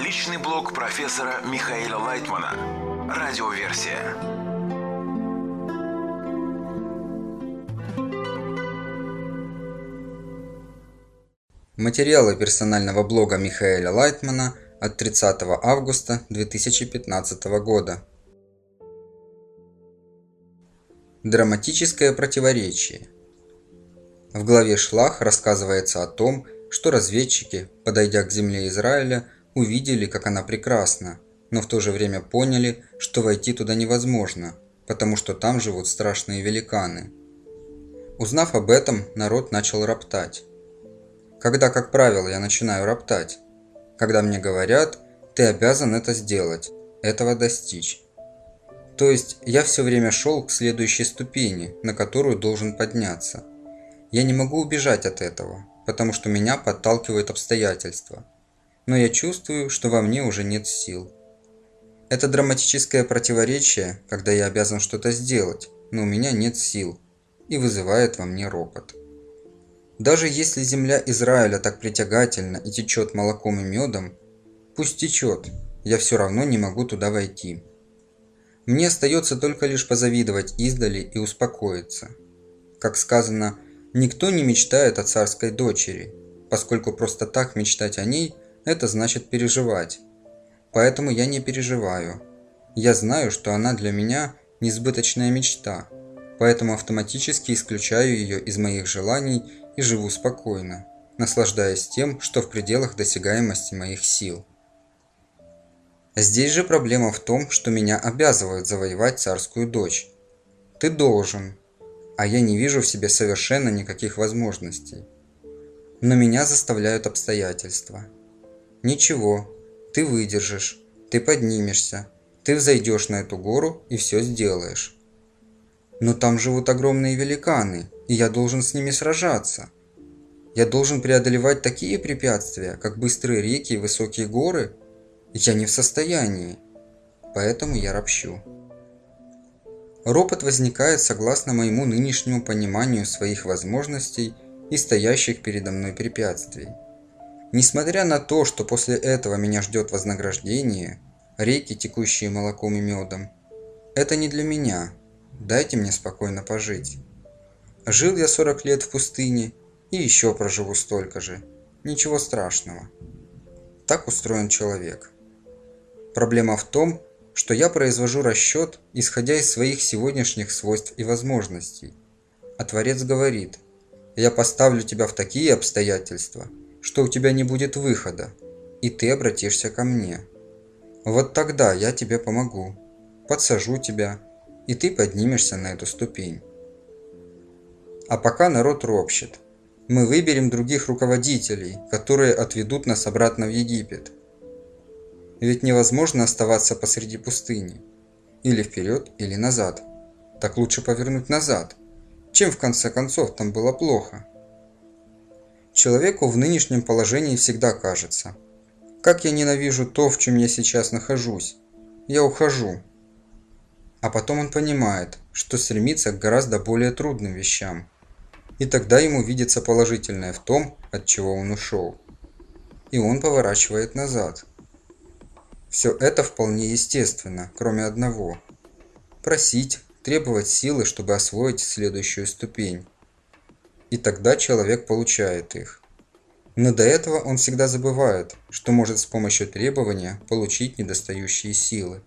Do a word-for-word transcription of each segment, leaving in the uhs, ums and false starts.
Личный блог профессора Михаила Лайтмана. Радиоверсия. Материалы персонального блога Михаила Лайтмана от тридцатого августа две тысячи пятнадцатого года. Драматическое противоречие. В главе Шлах рассказывается о том, что разведчики, подойдя к земле Израиля, увидели, как она прекрасна, но в то же время поняли, что войти туда невозможно, потому что там живут страшные великаны. Узнав об этом, народ начал роптать. Когда, как правило, я начинаю роптать? Когда мне говорят: ты обязан это сделать, этого достичь. То есть я все время шел к следующей ступени, на которую должен подняться. Я не могу убежать от этого, потому что меня подталкивают обстоятельства. Но я чувствую, что во мне уже нет сил. Это драматическое противоречие, когда я обязан что-то сделать, но у меня нет сил, и вызывает во мне ропот. Даже если земля Израиля так притягательна и течет молоком и медом, пусть течет, я все равно не могу туда войти. Мне остается только лишь позавидовать издали и успокоиться. Как сказано, никто не мечтает о царской дочери, поскольку просто так мечтать о ней – это значит переживать. Поэтому я не переживаю. Я знаю, что она для меня несбыточная мечта, поэтому автоматически исключаю ее из моих желаний и живу спокойно, наслаждаясь тем, что в пределах досягаемости моих сил. Здесь же проблема в том, что меня обязывают завоевать царскую дочь. Ты должен, а я не вижу в себе совершенно никаких возможностей. Но меня заставляют обстоятельства. Ничего, ты выдержишь, ты поднимешься, ты взойдешь на эту гору и все сделаешь. Но там живут огромные великаны, и я должен с ними сражаться. Я должен преодолевать такие препятствия, как быстрые реки и высокие горы. Я не в состоянии, поэтому я ропщу. Ропот возникает согласно моему нынешнему пониманию своих возможностей и стоящих передо мной препятствий. Несмотря на то, что после этого меня ждет вознаграждение, реки, текущие молоком и медом, это не для меня. Дайте мне спокойно пожить. Жил я сорок лет в пустыне и еще проживу столько же. Ничего страшного. Так устроен человек. Проблема в том, что я произвожу расчет, исходя из своих сегодняшних свойств и возможностей. А Творец говорит: я поставлю тебя в такие обстоятельства, что у тебя не будет выхода, и ты обратишься ко мне. Вот тогда я тебе помогу, подсажу тебя, и ты поднимешься на эту ступень. А пока народ ропщет. Мы выберем других руководителей, которые отведут нас обратно в Египет. Ведь невозможно оставаться посреди пустыни. Или вперед, или назад. Так лучше повернуть назад, чем в конце концов там было плохо. Человеку в нынешнем положении всегда кажется: как я ненавижу то, в чем я сейчас нахожусь. Я ухожу. А потом он понимает, что стремится к гораздо более трудным вещам. И тогда ему видится положительное в том, от чего он ушел. И он поворачивает назад. Все это вполне естественно, кроме одного. Просить, требовать силы, чтобы освоить следующую ступень. И тогда человек получает их. Но до этого он всегда забывает, что может с помощью требования получить недостающие силы.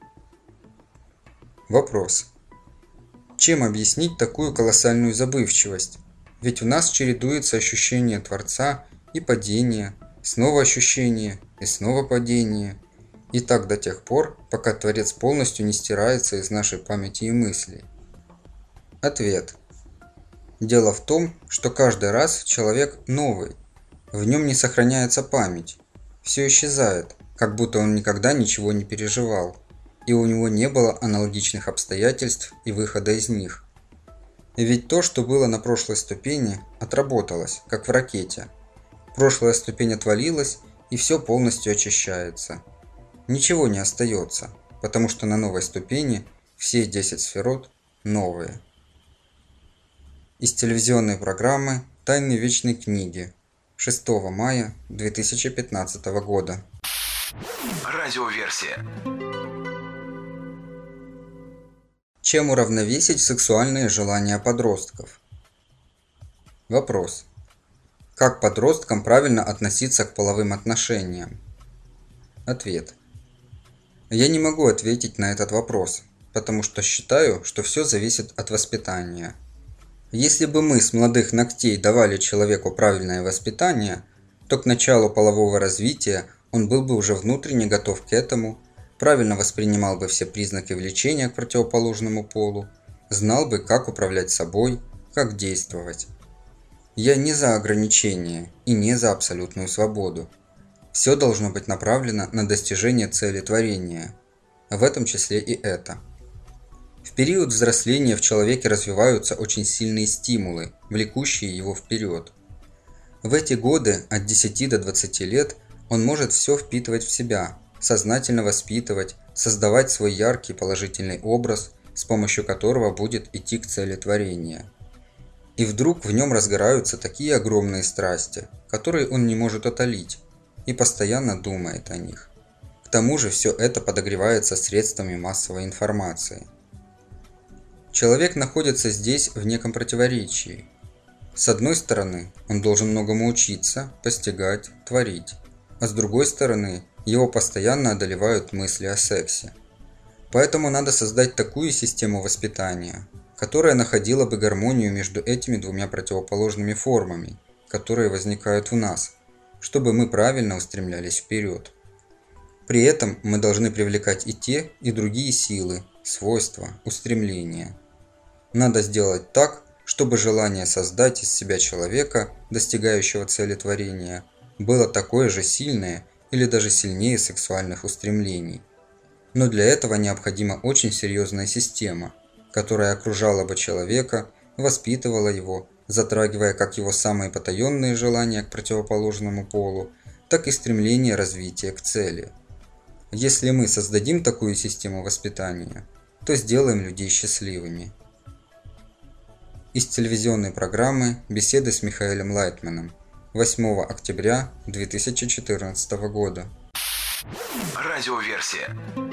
Вопрос. Чем объяснить такую колоссальную забывчивость? Ведь у нас чередуется ощущение Творца и падение, снова ощущение и снова падение. И так до тех пор, пока Творец полностью не стирается из нашей памяти и мыслей. Ответ. Дело в том, что каждый раз человек новый. В нем не сохраняется память. Все исчезает, как будто он никогда ничего не переживал, и у него не было аналогичных обстоятельств и выхода из них. И ведь то, что было на прошлой ступени, отработалось, как в ракете. Прошлая ступень отвалилась, и все полностью очищается. Ничего не остается, потому что на новой ступени все десять сферот новые. Из телевизионной программы «Тайны вечной книги» шестого мая две тысячи пятнадцатого года. Радиоверсия. Чем уравновесить сексуальные желания подростков? Вопрос. Как подросткам правильно относиться к половым отношениям? Ответ. Я не могу ответить на этот вопрос, потому что считаю, что все зависит от воспитания. Если бы мы с молодых ногтей давали человеку правильное воспитание, то к началу полового развития он был бы уже внутренне готов к этому, правильно воспринимал бы все признаки влечения к противоположному полу, знал бы, как управлять собой, как действовать. Я не за ограничения и не за абсолютную свободу. Все должно быть направлено на достижение цели творения, в этом числе и это. В период взросления в человеке развиваются очень сильные стимулы, влекущие его вперед. В эти годы от десяти до двадцати лет он может все впитывать в себя, сознательно воспитывать, создавать свой яркий положительный образ, с помощью которого будет идти к цели творения. И вдруг в нем разгораются такие огромные страсти, которые он не может утолить, и постоянно думает о них. К тому же все это подогревается средствами массовой информации. Человек находится здесь в неком противоречии. С одной стороны, он должен многому учиться, постигать, творить, а с другой стороны, его постоянно одолевают мысли о сексе. Поэтому надо создать такую систему воспитания, которая находила бы гармонию между этими двумя противоположными формами, которые возникают в нас, чтобы мы правильно устремлялись вперед. При этом мы должны привлекать и те, и другие силы, свойства, устремления. Надо сделать так, чтобы желание создать из себя человека, достигающего цели творения, было такое же сильное или даже сильнее сексуальных устремлений. Но для этого необходима очень серьезная система, которая окружала бы человека, воспитывала его, затрагивая как его самые потаенные желания к противоположному полу, так и стремление развития к цели. Если мы создадим такую систему воспитания, то сделаем людей счастливыми. Из телевизионной программы «Беседы с Михаилом Лайтманом» восьмого октября две тысячи четырнадцатого года. Радиоверсия.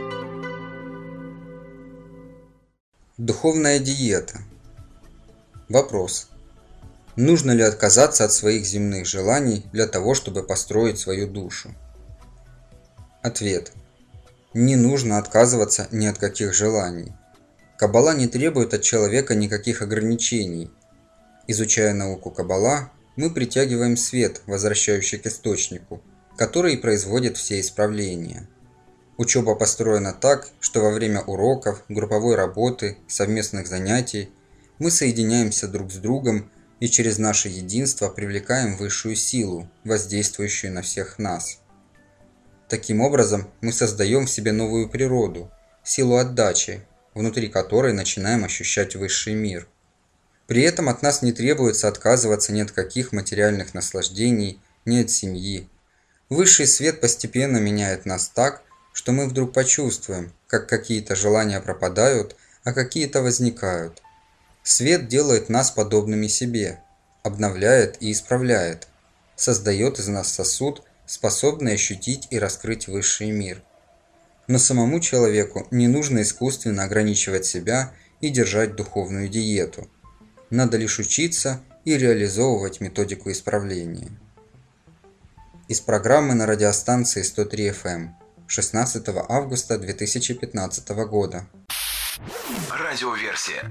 Духовная диета. Вопрос. Нужно ли отказаться от своих земных желаний для того, чтобы построить свою душу? Ответ. Не нужно отказываться ни от каких желаний. Каббала не требует от человека никаких ограничений. Изучая науку Каббала, мы притягиваем свет, возвращающий к источнику, который производит все исправления. Учеба построена так, что во время уроков, групповой работы, совместных занятий мы соединяемся друг с другом и через наше единство привлекаем высшую силу, воздействующую на всех нас. Таким образом, мы создаем в себе новую природу, силу отдачи, внутри которой начинаем ощущать высший мир. При этом от нас не требуется отказываться ни от каких материальных наслаждений, ни от семьи. Высший свет постепенно меняет нас так, что мы вдруг почувствуем, как какие-то желания пропадают, а какие-то возникают. Свет делает нас подобными себе, обновляет и исправляет, создает из нас сосуд, способный ощутить и раскрыть высший мир. Но самому человеку не нужно искусственно ограничивать себя и держать духовную диету. Надо лишь учиться и реализовывать методику исправления. Из программы на радиостанции сто три эф эм шестнадцатого августа две тысячи пятнадцатого года. Радиоверсия.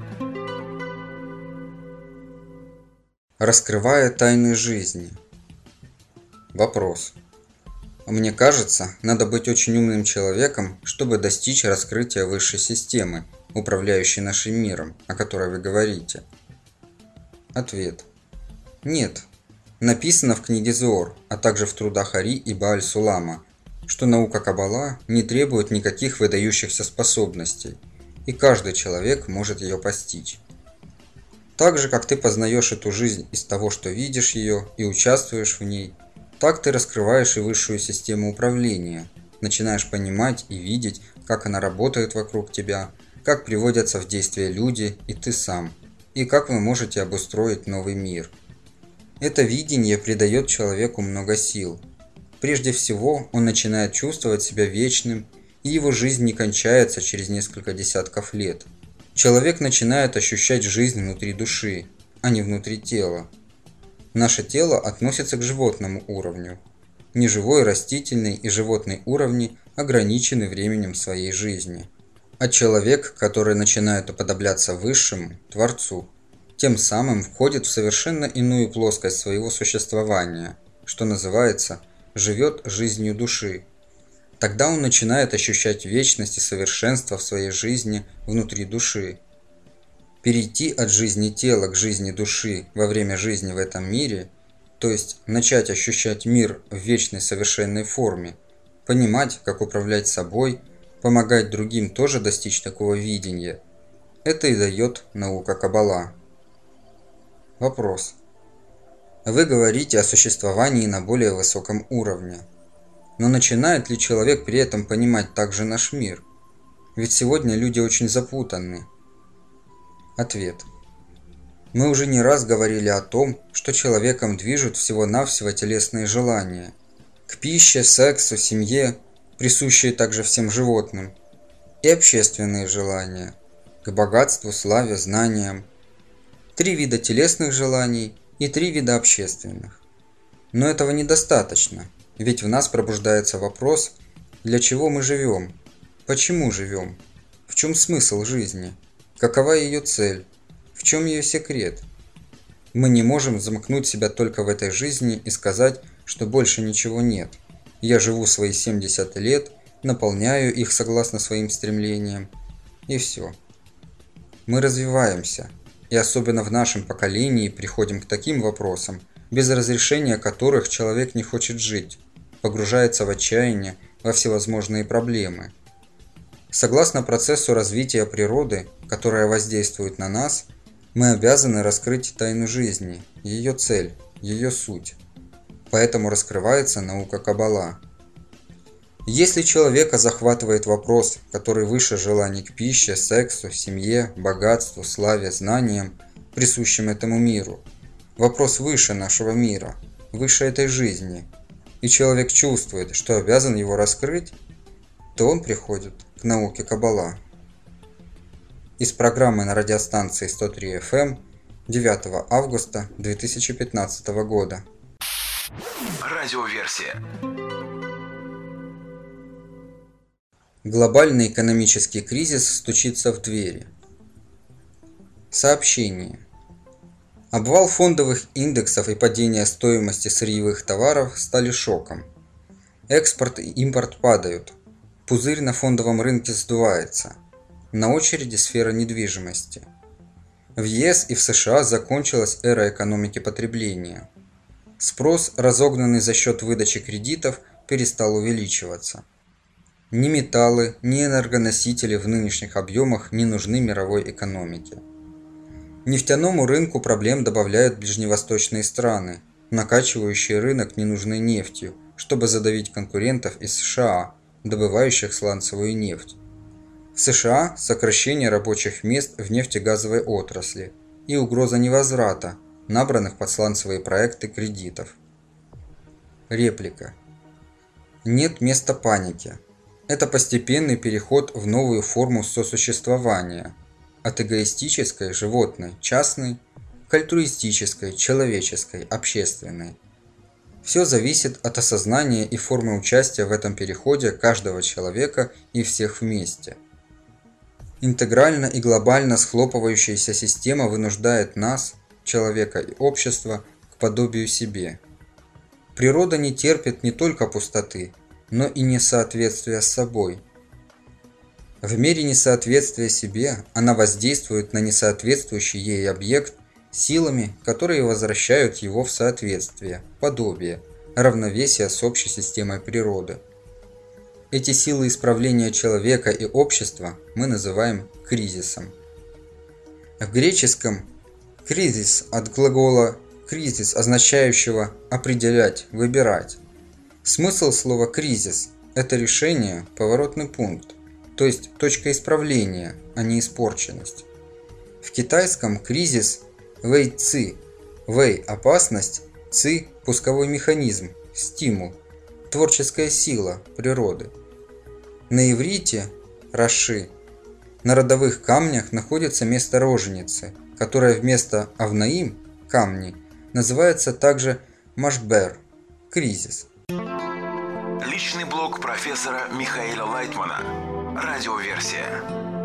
Раскрывая тайны жизни. Вопрос. Мне кажется, надо быть очень умным человеком, чтобы достичь раскрытия высшей системы, управляющей нашим миром, о которой вы говорите. Ответ. Нет. Написано в книге Зоор, а также в трудах Ари и Бааль-Сулама, что наука Каббала не требует никаких выдающихся способностей, и каждый человек может ее постичь. Так же, как ты познаешь эту жизнь из того, что видишь ее и участвуешь в ней, так ты раскрываешь и высшую систему управления, начинаешь понимать и видеть, как она работает вокруг тебя, как приводятся в действие люди и ты сам, и как вы можете обустроить новый мир. Это видение придает человеку много сил. Прежде всего, он начинает чувствовать себя вечным, и его жизнь не кончается через несколько десятков лет. Человек начинает ощущать жизнь внутри души, а не внутри тела. Наше тело относится к животному уровню. Неживой, растительный и животный уровни ограничены временем своей жизни. А человек, который начинает уподобляться Высшему, Творцу, тем самым входит в совершенно иную плоскость своего существования, что называется «живет жизнью души». Тогда он начинает ощущать вечность и совершенство в своей жизни внутри души. Перейти от жизни тела к жизни души во время жизни в этом мире, то есть начать ощущать мир в вечной совершенной форме, понимать, как управлять собой, помогать другим тоже достичь такого видения, это и дает наука Каббала. Вопрос. Вы говорите о существовании на более высоком уровне. Но начинает ли человек при этом понимать также наш мир? Ведь сегодня люди очень запутаны. Ответ. Мы уже не раз говорили о том, что человеком движут всего-навсего телесные желания. К пище, сексу, семье, присущие также всем животным. И общественные желания. К богатству, славе, знаниям. Три вида телесных желаний и три вида общественных. Но этого недостаточно. Ведь в нас пробуждается вопрос, для чего мы живем, почему живем, в чем смысл жизни, какова ее цель, в чем ее секрет. Мы не можем замкнуть себя только в этой жизни и сказать, что больше ничего нет. Я живу свои семьдесят лет, наполняю их согласно своим стремлениям, и все. Мы развиваемся, и особенно в нашем поколении приходим к таким вопросам, без разрешения которых человек не хочет жить, погружается в отчаяние, во всевозможные проблемы. Согласно процессу развития природы, которая воздействует на нас, мы обязаны раскрыть тайну жизни, ее цель, ее суть. Поэтому раскрывается наука Каббала. Если человека захватывает вопрос, который выше желаний к пище, сексу, семье, богатству, славе, знаниям, присущим этому миру, вопрос выше нашего мира, выше этой жизни, и человек чувствует, что обязан его раскрыть, то он приходит к науке Каббала. Из программы на радиостанции сто три эф эм девятого августа две тысячи пятнадцатого года. Радиоверсия. Глобальный экономический кризис стучится в двери. Сообщение. Обвал фондовых индексов и падение стоимости сырьевых товаров стали шоком. Экспорт и импорт падают. Пузырь на фондовом рынке сдувается. На очереди сфера недвижимости. В е эс и в США закончилась эра экономики потребления. Спрос, разогнанный за счет выдачи кредитов, перестал увеличиваться. Ни металлы, ни энергоносители в нынешних объемах не нужны мировой экономике. Нефтяному рынку проблем добавляют ближневосточные страны, накачивающие рынок ненужной нефтью, чтобы задавить конкурентов из США, добывающих сланцевую нефть. В США сокращение рабочих мест в нефтегазовой отрасли и угроза невозврата набранных под сланцевые проекты кредитов. Реплика. Нет места панике. Это постепенный переход в новую форму сосуществования от эгоистической, животной, частной, к альтруистической, человеческой, общественной. Все зависит от осознания и формы участия в этом переходе каждого человека и всех вместе. Интегрально и глобально схлопывающаяся система вынуждает нас, человека и общество, к подобию себе. Природа не терпит не только пустоты, но и несоответствия с собой. В мере несоответствия себе она воздействует на несоответствующий ей объект силами, которые возвращают его в соответствие, подобие, равновесие с общей системой природы. Эти силы исправления человека и общества мы называем кризисом. В греческом «кризис» от глагола «кризис», означающего «определять», «выбирать». Смысл слова «кризис» – это решение, поворотный пункт, то есть точка исправления, а не испорченность. В китайском кризис – вэй-ци, вэй – опасность, ци – пусковой механизм, стимул, творческая сила природы. На иврите «раши» на родовых камнях находится место роженицы, которое вместо «авнаим» – камни, называется также «машбер» – кризис. Личный блог профессора Михаила Лайтмана. Радиоверсия.